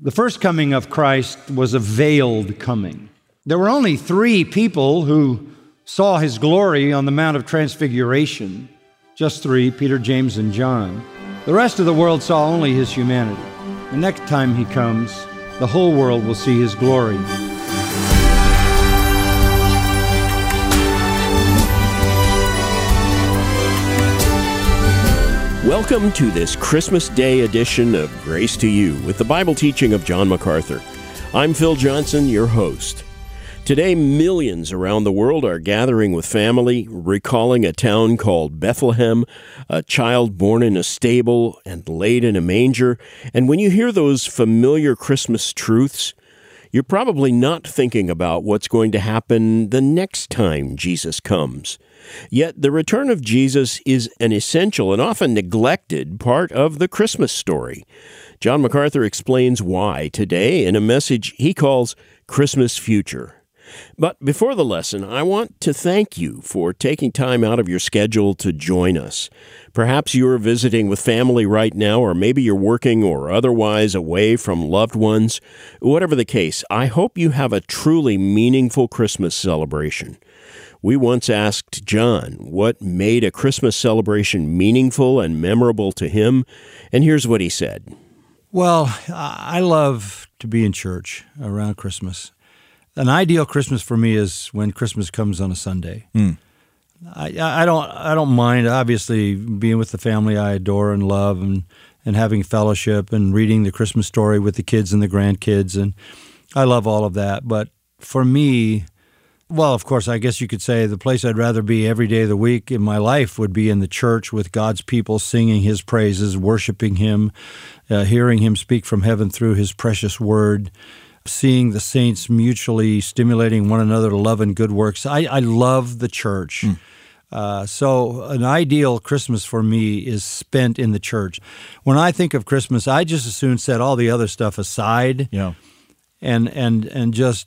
The first coming of Christ was a veiled coming. There were only 3 people who saw his glory on the Mount of Transfiguration. Just 3, Peter, James, and John. The rest of the world saw only his humanity. The next time he comes, the whole world will see his glory. Welcome to this Christmas Day edition of Grace to You with the Bible teaching of John MacArthur. I'm Phil Johnson, your host. Today, millions around the world are gathering with family, recalling a town called Bethlehem, a child born in a stable and laid in a manger. And when you hear those familiar Christmas truths, you're probably not thinking about what's going to happen the next time Jesus comes. Yet the return of Jesus is an essential and often neglected part of the Christmas story. John MacArthur explains why today in a message he calls Christmas Future. But before the lesson, I want to thank you for taking time out of your schedule to join us. Perhaps you're visiting with family right now, or maybe you're working or otherwise away from loved ones. Whatever the case, I hope you have a truly meaningful Christmas celebration. We once asked John what made a Christmas celebration meaningful and memorable to him, and here's what he said. Well, I love to be in church around Christmas. An ideal Christmas for me is when Christmas comes on a Sunday. I don't mind, obviously, being with the family I adore and love and having fellowship and reading the Christmas story with the kids and the grandkids, and I love all of that. But for me, well, of course, I guess you could say the place I'd rather be every day of the week in my life would be in the church with God's people singing His praises, worshiping Him, hearing Him speak from heaven through His precious word, seeing the saints mutually stimulating one another to love and good works. I love the church. So an ideal Christmas for me is spent in the church. When I think of Christmas, I just as soon set all the other stuff aside and just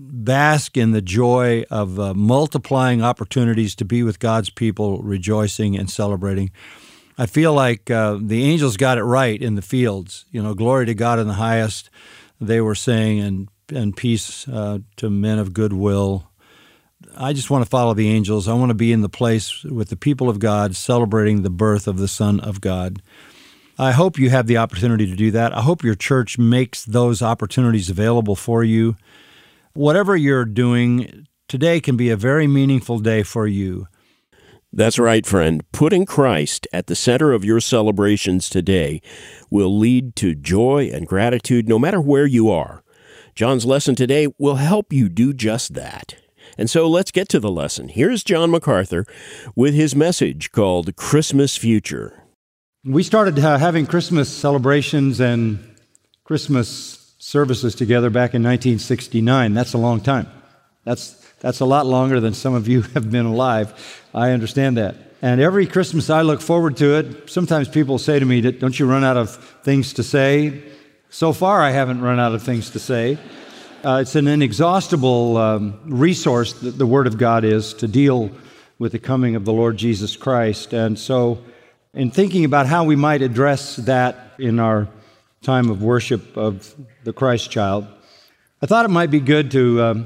bask in the joy of multiplying opportunities to be with God's people, rejoicing and celebrating. I feel like the angels got it right in the fields. Glory to God in the highest, they were saying, and peace to men of goodwill. I just want to follow the angels. I want to be in the place with the people of God celebrating the birth of the Son of God. I hope you have the opportunity to do that. I hope your church makes those opportunities available for you. Whatever you're doing, today can be a very meaningful day for you. That's right, friend. Putting Christ at the center of your celebrations today will lead to joy and gratitude no matter where you are. John's lesson today will help you do just that. And so let's get to the lesson. Here's John MacArthur with his message called Christmas Future. We started having Christmas celebrations and Christmas services together back in 1969. That's a long time. That's a lot longer than some of you have been alive. I understand that. And every Christmas I look forward to it. Sometimes people say to me, don't you run out of things to say? So far, I haven't run out of things to say. It's an inexhaustible resource that the Word of God is to deal with the coming of the Lord Jesus Christ. And so in thinking about how we might address that in our time of worship of the Christ child, I thought it might be good to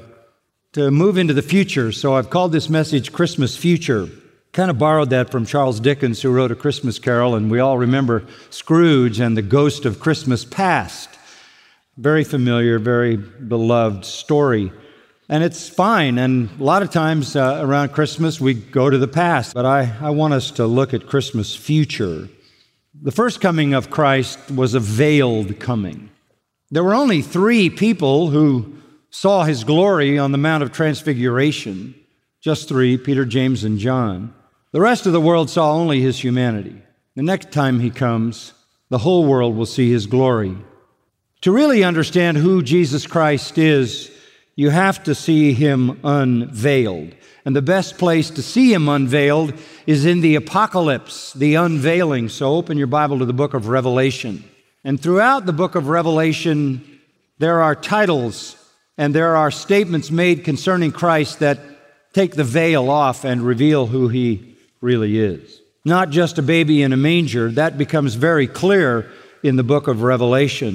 move into the future. So I've called this message Christmas Future. Kind of borrowed that from Charles Dickens, who wrote A Christmas Carol, and we all remember Scrooge and the Ghost of Christmas Past. Very familiar, very beloved story. And it's fine, and a lot of times around Christmas we go to the past, but I want us to look at Christmas Future. The first coming of Christ was a veiled coming. There were only 3 people who saw His glory on the Mount of Transfiguration. Just 3, Peter, James, and John. The rest of the world saw only His humanity. The next time He comes, the whole world will see His glory. To really understand who Jesus Christ is, you have to see Him unveiled. And the best place to see Him unveiled is in the Apocalypse, the unveiling. So open your Bible to the book of Revelation. And throughout the book of Revelation, there are titles and there are statements made concerning Christ that take the veil off and reveal who He really is. Not just a baby in a manger. That becomes very clear in the book of Revelation.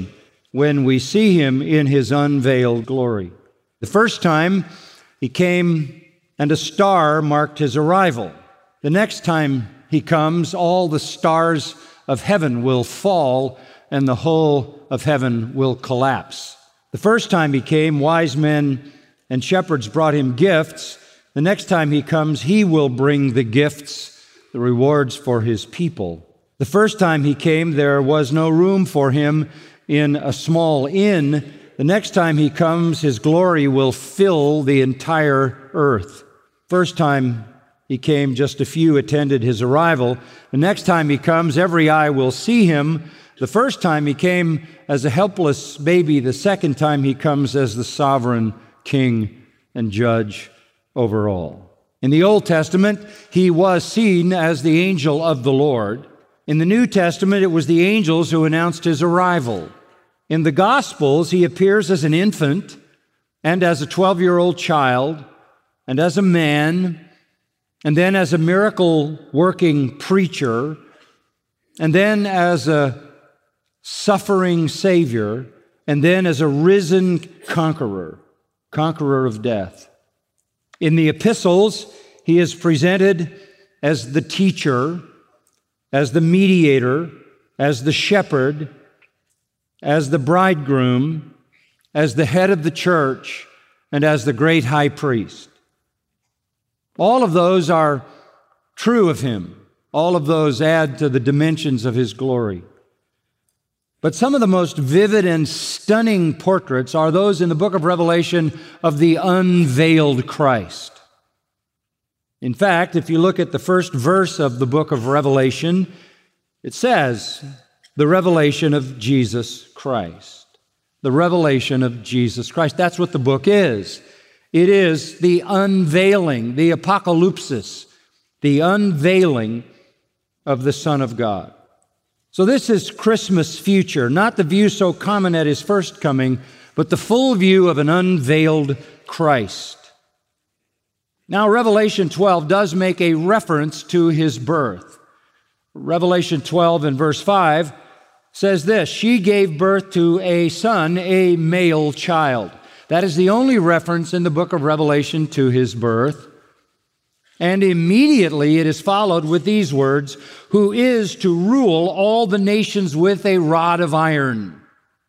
when we see him in his unveiled glory. The first time he came and a star marked his arrival. The next time he comes, all the stars of heaven will fall and the whole of heaven will collapse. The first time he came, wise men and shepherds brought him gifts. The next time he comes, he will bring the gifts, the rewards for his people. The first time he came, there was no room for him in a small inn. The next time he comes, his glory will fill the entire earth. First time he came, just a few attended his arrival. The next time he comes, every eye will see him. The first time he came as a helpless baby. The second time he comes as the sovereign king and judge over all. In the Old Testament, he was seen as the angel of the Lord. In the New Testament, it was the angels who announced his arrival. In the Gospels, he appears as an infant and as a 12-year-old child and as a man and then as a miracle-working preacher and then as a suffering Savior and then as a risen conqueror of death. In the epistles, he is presented as the teacher, as the mediator, as the shepherd, as the bridegroom, as the head of the church, and as the great high priest. All of those are true of him. All of those add to the dimensions of his glory. But some of the most vivid and stunning portraits are those in the book of Revelation of the unveiled Christ. In fact, if you look at the first verse of the book of Revelation, it says, the revelation of Jesus Christ. The revelation of Jesus Christ. That's what the book is. It is the unveiling, the apocalypsis, the unveiling of the Son of God. So this is Christmas future, not the view so common at his first coming, but the full view of an unveiled Christ. Now, Revelation 12 does make a reference to his birth. Revelation 12 and verse 5 says this, she gave birth to a son, a male child. That is the only reference in the book of Revelation to his birth. And immediately it is followed with these words, who is to rule all the nations with a rod of iron.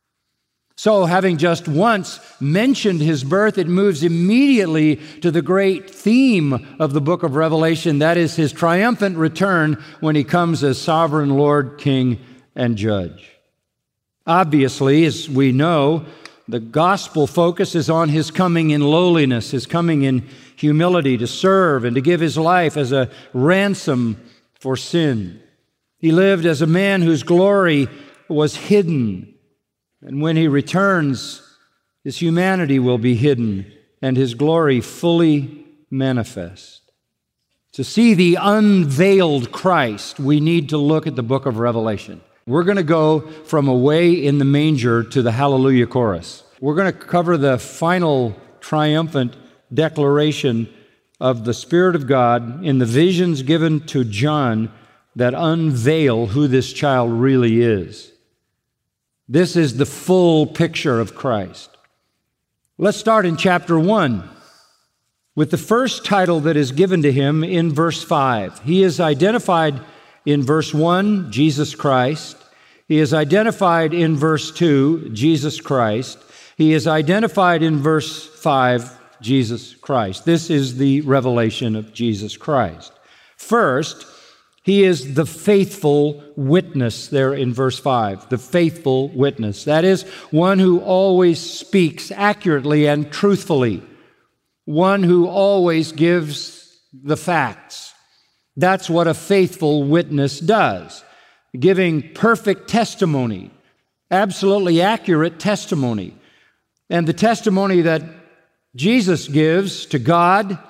So having just once mentioned his birth, it moves immediately to the great theme of the book of Revelation, that is his triumphant return when he comes as sovereign Lord, King, and Judge. Obviously, as we know, the gospel focus is on his coming in lowliness, his coming in humility to serve and to give his life as a ransom for sin. He lived as a man whose glory was hidden. And when he returns, his humanity will be hidden and his glory fully manifest. To see the unveiled Christ, we need to look at the book of Revelation. We're going to go from away in the manger to the Hallelujah chorus. We're going to cover the final triumphant declaration of the Spirit of God in the visions given to John that unveil who this child really is. This is the full picture of Christ. Let's start in chapter 1 with the first title that is given to him in verse 5. He is identified in verse 1, Jesus Christ. He is identified in verse 2, Jesus Christ. He is identified in verse 5, Jesus Christ. This is the revelation of Jesus Christ. First, he is the faithful witness there in verse 5, the faithful witness. That is, one who always speaks accurately and truthfully, one who always gives the facts. That's what a faithful witness does, giving perfect testimony, absolutely accurate testimony. And the testimony that Jesus gives to God,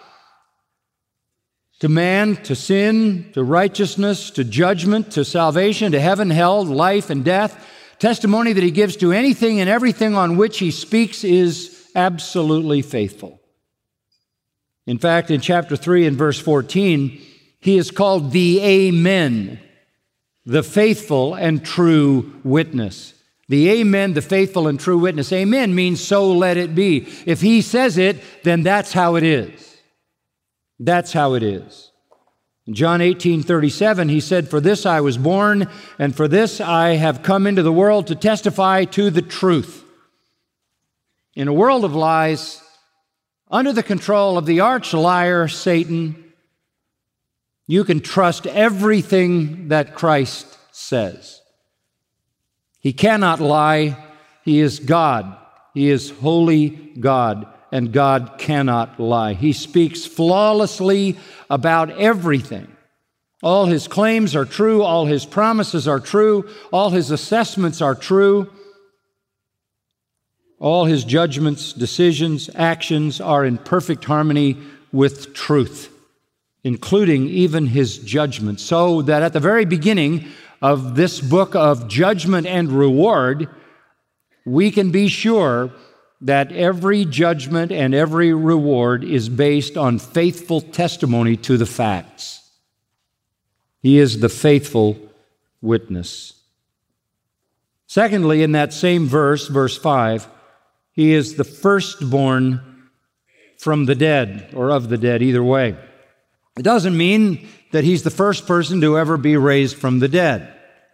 to man, to sin, to righteousness, to judgment, to salvation, to heaven, hell, life, and death, testimony that he gives to anything and everything on which he speaks is absolutely faithful. In fact, in chapter 3 and verse 14, he is called the Amen, the faithful and true witness. The amen, the faithful and true witness. Amen means so let it be. If he says it, then that's how it is. That's how it is. In John 18:37, he said, "For this I was born, and for this I have come into the world to testify to the truth." In a world of lies, under the control of the arch liar, Satan, you can trust everything that Christ says. He cannot lie. He is God. He is holy God, and God cannot lie. He speaks flawlessly about everything. All his claims are true. All his promises are true. All his assessments are true. All his judgments, decisions, actions are in perfect harmony with truth, including even his judgment. So that at the very beginning of this book of judgment and reward, we can be sure that every judgment and every reward is based on faithful testimony to the facts. He is the faithful witness. Secondly, in that same verse, verse 5, he is the firstborn from the dead, or of the dead, either way. It doesn't mean that he's the first person to ever be raised from the dead.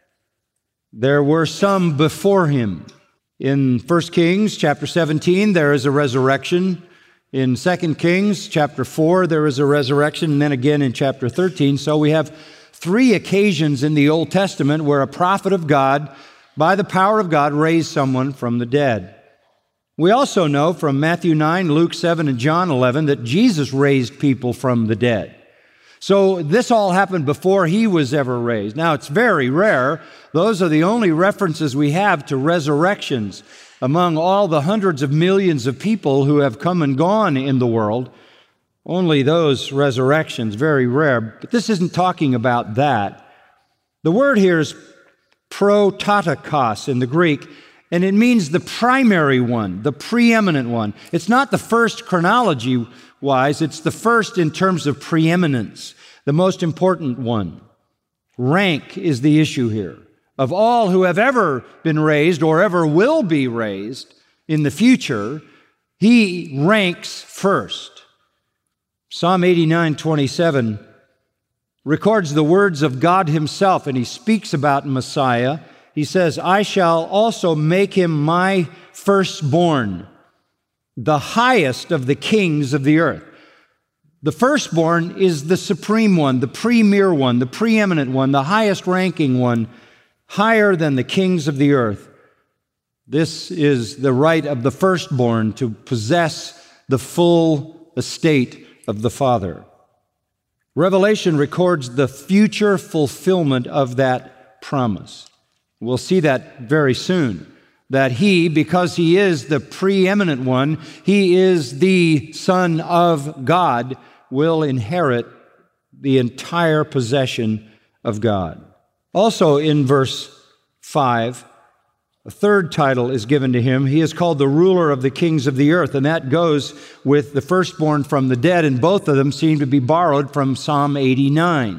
There were some before him. In 1 Kings chapter 17, there is a resurrection. In 2 Kings chapter 4, there is a resurrection, and then again in chapter 13. So we have 3 occasions in the Old Testament where a prophet of God, by the power of God, raised someone from the dead. We also know from Matthew 9, Luke 7, and John 11 that Jesus raised people from the dead. So this all happened before he was ever raised. Now, it's very rare. Those are the only references we have to resurrections among all the hundreds of millions of people who have come and gone in the world. Only those resurrections, very rare. But this isn't talking about that. The word here is prototokos in the Greek, and it means the primary one, the preeminent one. It's not the first chronology-wise, it's the first in terms of preeminence, the most important one. Rank is the issue here. Of all who have ever been raised or ever will be raised in the future, he ranks first. Psalm 89:27 records the words of God himself, and he speaks about Messiah. He says, "I shall also make him my firstborn, the highest of the kings of the earth." The firstborn is the supreme one, the premier one, the preeminent one, the highest ranking one, higher than the kings of the earth. This is the right of the firstborn to possess the full estate of the Father. Revelation records the future fulfillment of that promise. We'll see that very soon, that he, because he is the preeminent one, he is the Son of God, will inherit the entire possession of God. Also in verse 5, a third title is given to him. He is called the ruler of the kings of the earth, and that goes with the firstborn from the dead, and both of them seem to be borrowed from Psalm 89.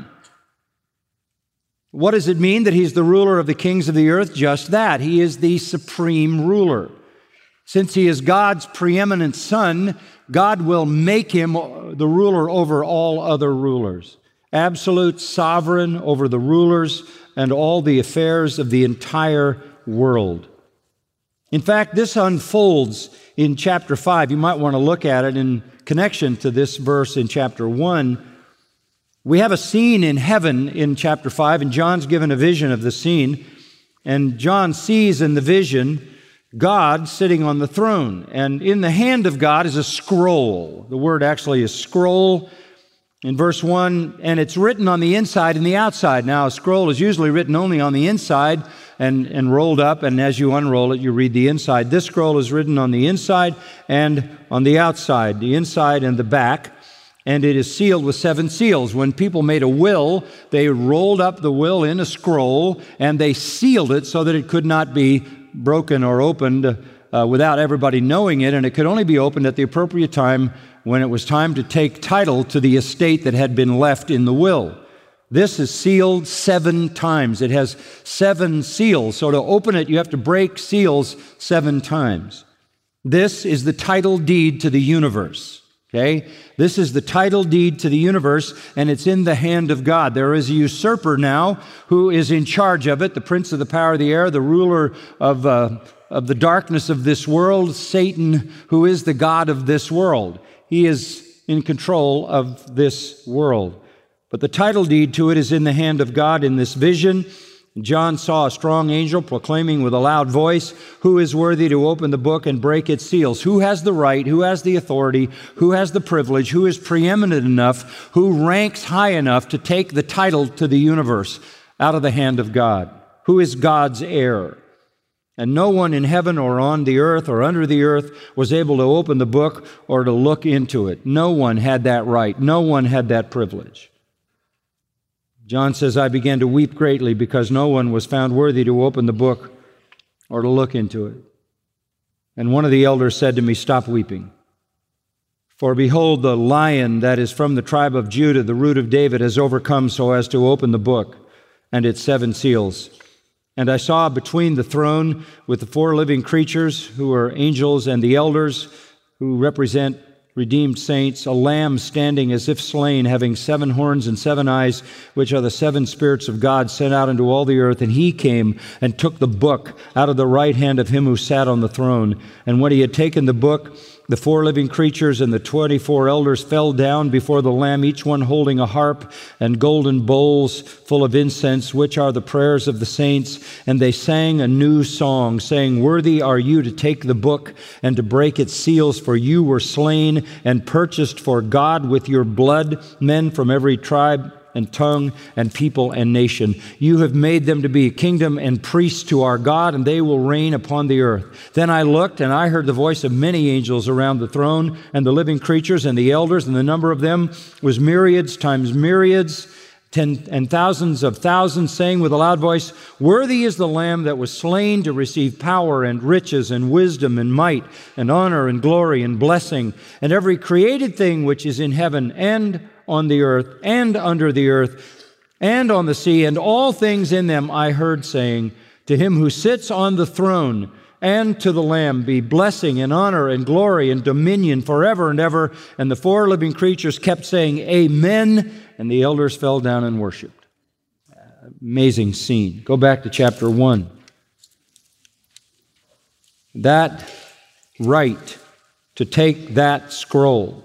What does it mean that he's the ruler of the kings of the earth? Just that. He is the supreme ruler. Since he is God's preeminent son, God will make him the ruler over all other rulers. Absolute sovereign over the rulers and all the affairs of the entire world. In fact, this unfolds in chapter 5. You might want to look at it in connection to this verse in chapter 1. We have a scene in heaven in chapter 5, and John's given a vision of the scene. And John sees in the vision God sitting on the throne. And in the hand of God is a scroll. The word actually is scroll in verse 1, and it's written on the inside and the outside. Now, a scroll is usually written only on the inside and rolled up, and as you unroll it, you read the inside. This scroll is written on the inside and on the outside, the inside and the back. And it is sealed with 7 seals. When people made a will, they rolled up the will in a scroll, and they sealed it so that it could not be broken or opened without everybody knowing it, and it could only be opened at the appropriate time when it was time to take title to the estate that had been left in the will. This is sealed 7 times. It has 7 seals. So to open it, you have to break seals 7 times. This is the title deed to the universe. Okay? This is the title deed to the universe, and it's in the hand of God. There is a usurper now who is in charge of it, the prince of the power of the air, the ruler of the darkness of this world, Satan, who is the god of this world. He is in control of this world. But the title deed to it is in the hand of God in this vision. John saw a strong angel proclaiming with a loud voice, "Who is worthy to open the book and break its seals?" Who has the right? Who has the authority? Who has the privilege? Who is preeminent enough? Who ranks high enough to take the title to the universe out of the hand of God? Who is God's heir? And no one in heaven or on the earth or under the earth was able to open the book or to look into it. No one had that right. No one had that privilege. John says, "I began to weep greatly because no one was found worthy to open the book or to look into it. And one of the elders said to me, 'Stop weeping. For behold, the Lion that is from the tribe of Judah, the root of David, has overcome so as to open the book and its 7 seals.' And I saw between the throne with the 4 living creatures, who are angels, and the elders, who represent redeemed saints, a lamb standing as if slain, having 7 horns and 7 eyes, which are the 7 spirits of God sent out into all the earth. And he came and took the book out of the right hand of him who sat on the throne. And when he had taken the book, the 4 living creatures and the 24 elders fell down before the Lamb, each one holding a harp and golden bowls full of incense, which are the prayers of the saints. And they sang a new song, saying, 'Worthy are you to take the book and to break its seals, for you were slain and purchased for God with your blood men from every tribe and tongue and people and nation. You have made them to be a kingdom and priests to our God, and they will reign upon the earth.' Then I looked, and I heard the voice of many angels around the throne, and the living creatures and the elders, and the number of them was myriads times myriads, and thousands of thousands, saying with a loud voice, 'Worthy is the Lamb that was slain to receive power and riches and wisdom and might and honor and glory and blessing, and every created thing which is in heaven and on the earth and under the earth and on the sea, and all things in them,' I heard saying, 'To him who sits on the throne and to the Lamb be blessing and honor and glory and dominion forever and ever.' And the 4 living creatures kept saying, 'Amen,' and the elders fell down and worshiped." Amazing scene. Go back to chapter 1. That right to take that scroll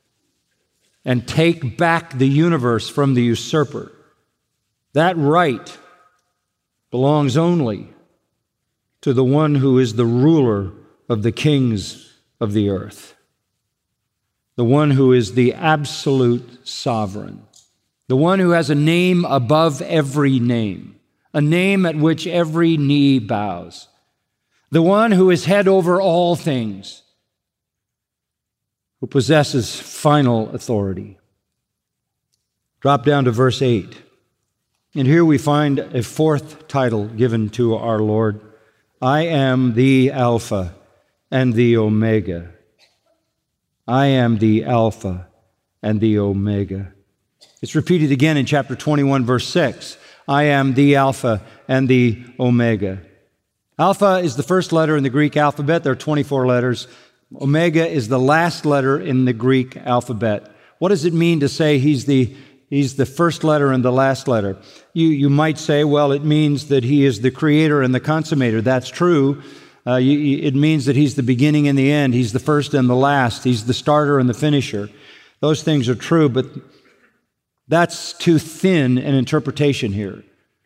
and take back the universe from the usurper, that right belongs only to the one who is the ruler of the kings of the earth, the one who is the absolute sovereign, the one who has a name above every name, a name at which every knee bows, the one who is head over all things, who possesses final authority. Drop down to verse 8. And here we find a 4th title given to our Lord. "I am the Alpha and the Omega." I am the Alpha and the Omega. It's repeated again in chapter 21, verse 6. "I am the Alpha and the Omega." Alpha is the first letter in the Greek alphabet. There are 24 letters. Omega is the last letter in the Greek alphabet. What does it mean to say he's the first letter and the last letter? You might say, well, it means that he is the creator and the consummator. That's true. It means that he's the beginning and the end. He's the first and the last. He's the starter and the finisher. Those things are true, but that's too thin an interpretation here.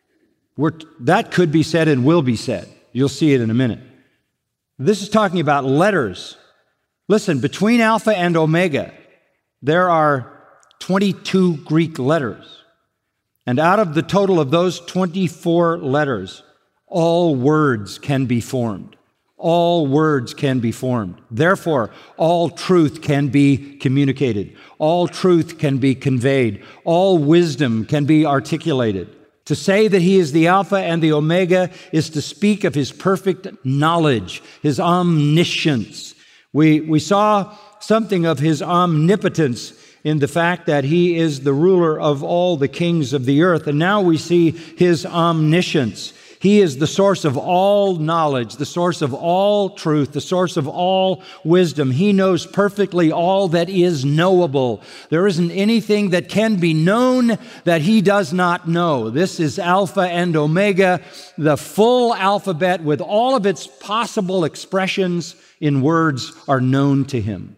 That could be said and will be said. You'll see it in a minute. This is talking about letters. Listen, between Alpha and Omega, there are 22 Greek letters. And out of the total of those 24 letters, all words can be formed. All words can be formed. Therefore, all truth can be communicated. All truth can be conveyed. All wisdom can be articulated. To say that he is the Alpha and the Omega is to speak of his perfect knowledge, his omniscience. We saw something of his omnipotence in the fact that He is the ruler of all the kings of the earth. And now we see His omniscience. He is the source of all knowledge, the source of all truth, the source of all wisdom. He knows perfectly all that is knowable. There isn't anything that can be known that He does not know. This is Alpha and Omega, the full alphabet with all of its possible expressions in words are known to Him.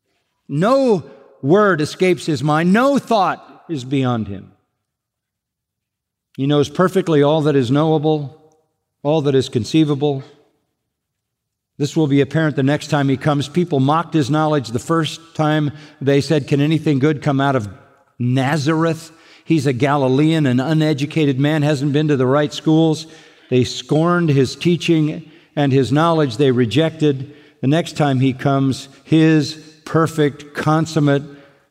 No word escapes His mind. No thought is beyond Him. He knows perfectly all that is knowable, all that is conceivable. This will be apparent the next time He comes. People mocked His knowledge the first time. They said, "Can anything good come out of Nazareth? He's a Galilean, an uneducated man, hasn't been to the right schools." They scorned His teaching and His knowledge they rejected. The next time He comes, His perfect, consummate,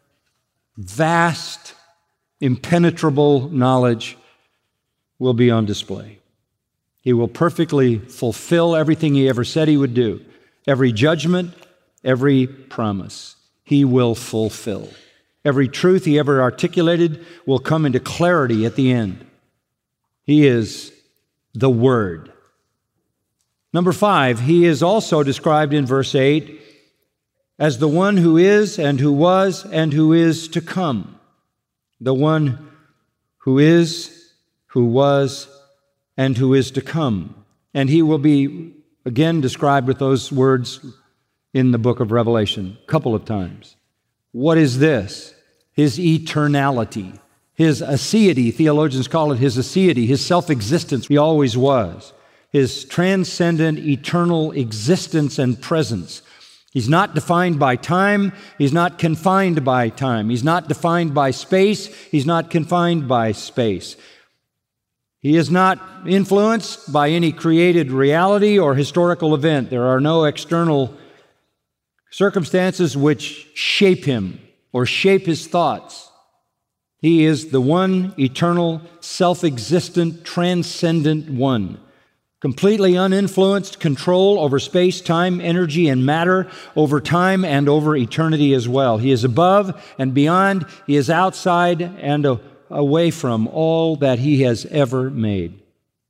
vast, impenetrable knowledge will be on display. He will perfectly fulfill everything He ever said He would do. Every judgment, every promise, He will fulfill. Every truth He ever articulated will come into clarity at the end. He is the Word. Number 5, He is also described in verse 8 as the one who is and who was and who is to come. The one who is, who was, and who is to come. And He will be again described with those words in the book of Revelation a couple of times. What is this? His eternality, His aseity. Theologians call it His aseity, His self-existence. He always was. His transcendent, eternal existence and presence. He's not defined by time. He's not confined by time. He's not defined by space. He's not confined by space. He is not influenced by any created reality or historical event. There are no external circumstances which shape Him or shape His thoughts. He is the one eternal, self-existent, transcendent one. Completely uninfluenced control over space, time, energy, and matter, over time and over eternity as well. He is above and beyond. He is outside and away from all that He has ever made.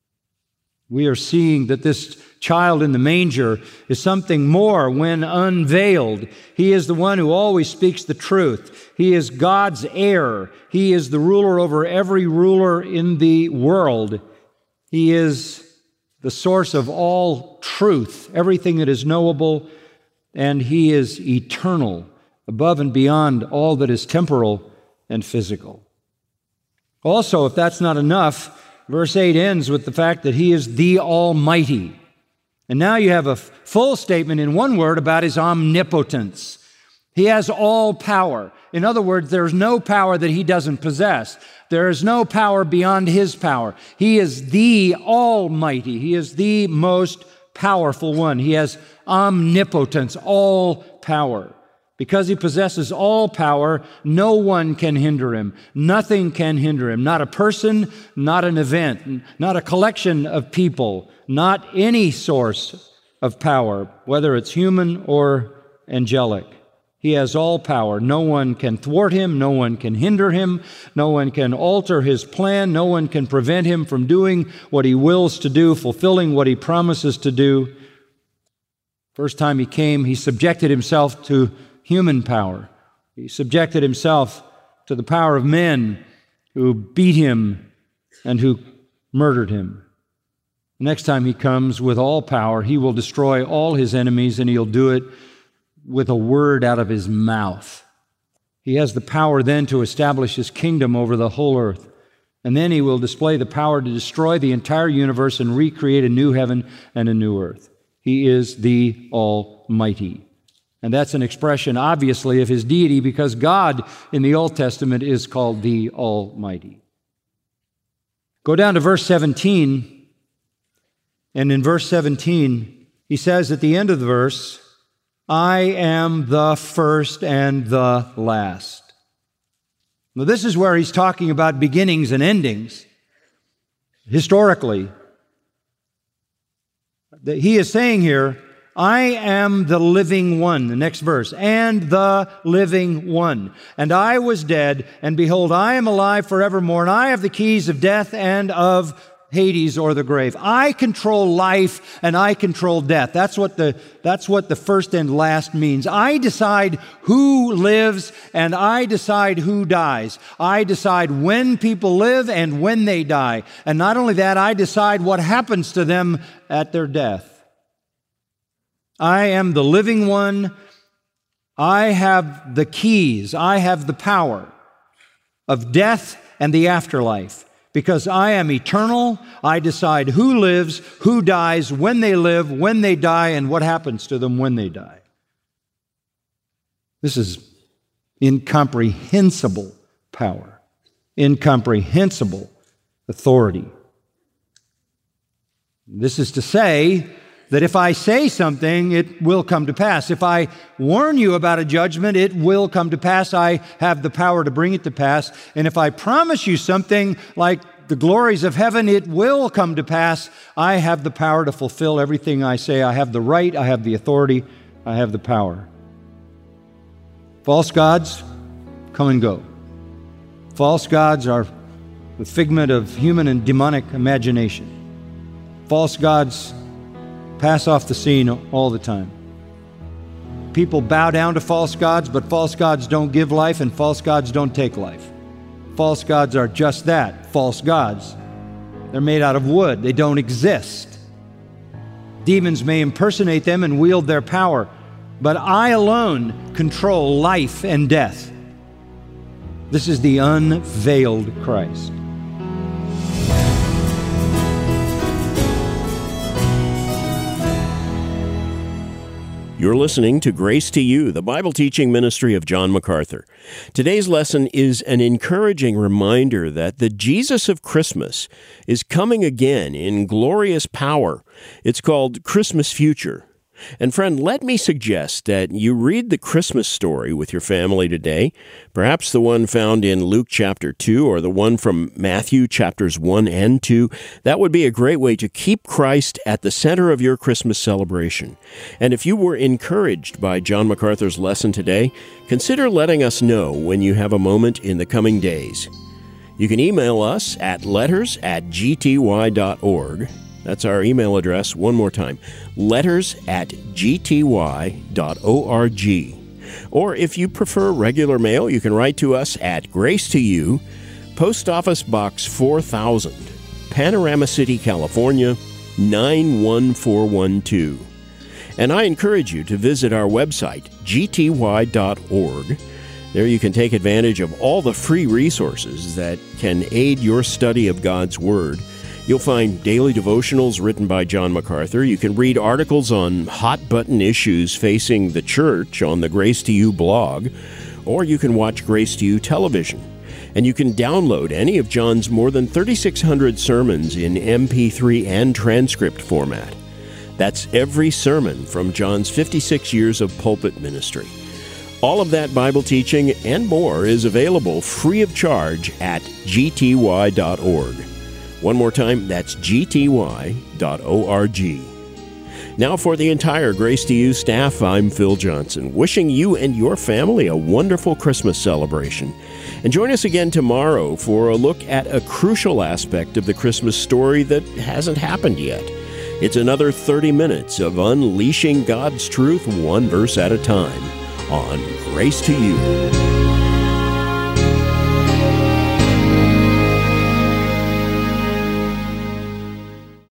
We are seeing that this child in the manger is something more when unveiled. He is the one who always speaks the truth. He is God's heir. He is the ruler over every ruler in the world. He is the source of all truth, everything that is knowable, and He is eternal, above and beyond all that is temporal and physical. Also, if that's not enough, verse 8 ends with the fact that He is the Almighty. And now you have a full statement in one word about His omnipotence. He has all power. In other words, there's no power that He doesn't possess. There is no power beyond His power. He is the Almighty. He is the most powerful one. He has omnipotence, all power. Because He possesses all power, no one can hinder Him. Nothing can hinder Him. Not a person, not an event, not a collection of people, not any source of power, whether it's human or angelic. He has all power. No one can thwart Him. No one can hinder Him. No one can alter His plan. No one can prevent Him from doing what He wills to do, fulfilling what He promises to do. First time He came, He subjected Himself to human power. He subjected Himself to the power of men who beat Him and who murdered Him. Next time He comes with all power, He will destroy all His enemies, and He'll do it with a word out of His mouth. He has the power then to establish His kingdom over the whole earth. And then He will display the power to destroy the entire universe and recreate a new heaven and a new earth. He is the Almighty. And that's an expression, obviously, of His deity, because God in the Old Testament is called the Almighty. Go down to verse 17, and in verse 17, He says at the end of the verse, "I am the first and the last." Now, this is where He's talking about beginnings and endings. Historically, He is saying here, I am the living one. The next verse. And the living one. And I was dead, and behold, I am alive forevermore, and I have the keys of death and of Hades, or the grave. I control life and I control death. That's what the first and last means. I decide who lives and I decide who dies. I decide when people live and when they die. And not only that, I decide what happens to them at their death. I am the living one. I have the keys. I have the power of death and the afterlife. Because I am eternal, I decide who lives, who dies, when they live, when they die, and what happens to them when they die. This is incomprehensible power, incomprehensible authority. This is to say that if I say something, it will come to pass. If I warn you about a judgment, it will come to pass. I have the power to bring it to pass. And if I promise you something like the glories of heaven, it will come to pass. I have the power to fulfill everything I say. I have the right, I have the authority, I have the power. False gods come and go. False gods are the figment of human and demonic imagination. False gods pass off the scene all the time. People bow down to false gods, but false gods don't give life and false gods don't take life. False gods are just that, false gods. They're made out of wood. They don't exist. Demons may impersonate them and wield their power, but I alone control life and death. This is the unveiled Christ. You're listening to Grace to You, the Bible teaching ministry of John MacArthur. Today's lesson is an encouraging reminder that the Jesus of Christmas is coming again in glorious power. It's called Christmas Future. And friend, let me suggest that you read the Christmas story with your family today, perhaps the one found in Luke chapter 2 or the one from Matthew chapters 1 and 2. That would be a great way to keep Christ at the center of your Christmas celebration. And if you were encouraged by John MacArthur's lesson today, consider letting us know when you have a moment in the coming days. You can email us at letters@gty.org. That's our email address. One more time, letters@gty.org. Or if you prefer regular mail, you can write to us at Grace to You, Post Office Box 4000, Panorama City, California, 91412. And I encourage you to visit our website, gty.org. There you can take advantage of all the free resources that can aid your study of God's Word. You'll find daily devotionals written by John MacArthur. You can read articles on hot-button issues facing the church on the Grace to You blog, or you can watch Grace to You television. And you can download any of John's more than 3,600 sermons in MP3 and transcript format. That's every sermon from John's 56 years of pulpit ministry. All of that Bible teaching and more is available free of charge at gty.org. One more time, that's gty.org. Now for the entire Grace to You staff, I'm Phil Johnson, wishing you and your family a wonderful Christmas celebration. And join us again tomorrow for a look at a crucial aspect of the Christmas story that hasn't happened yet. It's another 30 minutes of unleashing God's truth one verse at a time on Grace to You.